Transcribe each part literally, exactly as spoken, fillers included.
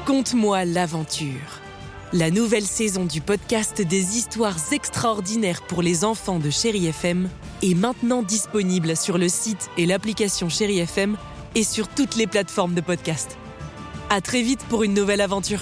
Conte-moi l'aventure. La nouvelle saison du podcast des histoires extraordinaires pour les enfants de Chéri F M est maintenant disponible sur le site et l'application Chéri F M et sur toutes les plateformes de podcast. À très vite pour une nouvelle aventure.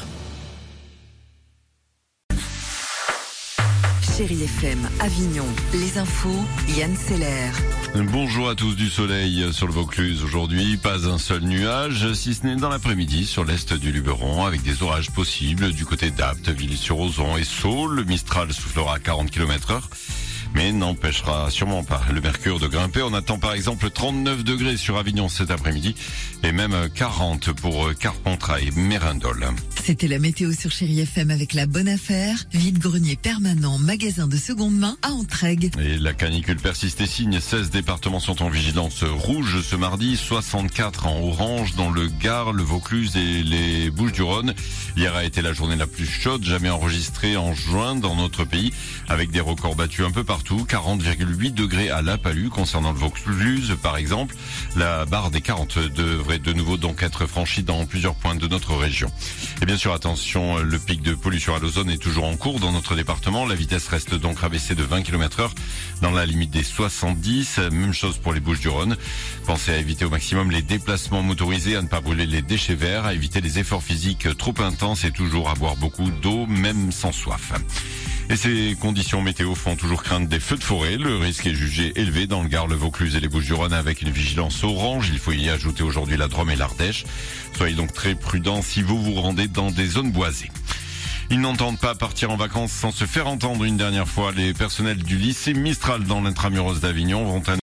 Chéri F M, Avignon, les infos, Yann Seller. Bonjour à tous, du soleil sur le Vaucluse aujourd'hui, pas un seul nuage, si ce n'est dans l'après-midi sur l'est du Luberon, avec des orages possibles du côté d'Apt, Villiers-sur-Ozon et Sceaux. Le Mistral soufflera à quarante kilomètres heure. Mais n'empêchera sûrement pas le mercure de grimper. On attend par exemple trente-neuf degrés sur Avignon cet après-midi et même quarante pour Carpentras et Mérindol. C'était la météo sur Chéri F M avec la bonne affaire. Vide-grenier permanent, magasin de seconde main à Entraigues. Et la canicule persiste et signe. seize départements sont en vigilance rouge ce mardi, soixante-quatre en orange dans le Gard, le Vaucluse et les Bouches-du-Rhône. Hier a été la journée la plus chaude jamais enregistrée en juin dans notre pays, avec des records battus un peu partout. quarante virgule huit degrés à La Palue concernant le Vaucluse par exemple. La barre des quarante devrait de nouveau donc être franchie dans plusieurs points de notre région. Et bien sûr attention, le pic de pollution à l'ozone est toujours en cours dans notre département. La vitesse reste donc rabaissée de vingt kilomètres heure dans la limite des soixante-dix. Même chose pour les Bouches-du-Rhône. Pensez à éviter au maximum les déplacements motorisés, à ne pas brûler les déchets verts, à éviter les efforts physiques trop intenses et toujours à boire beaucoup d'eau même sans soif. Et ces conditions météo font toujours craindre des feux de forêt. Le risque est jugé élevé dans le Gard, le Vaucluse et les Bouches-du-Rhône avec une vigilance orange. Il faut y ajouter aujourd'hui la Drôme et l'Ardèche. Soyez donc très prudents si vous vous rendez dans des zones boisées. Ils n'entendent pas partir en vacances sans se faire entendre une dernière fois. Les personnels du lycée Mistral dans l'intramuros d'Avignon vont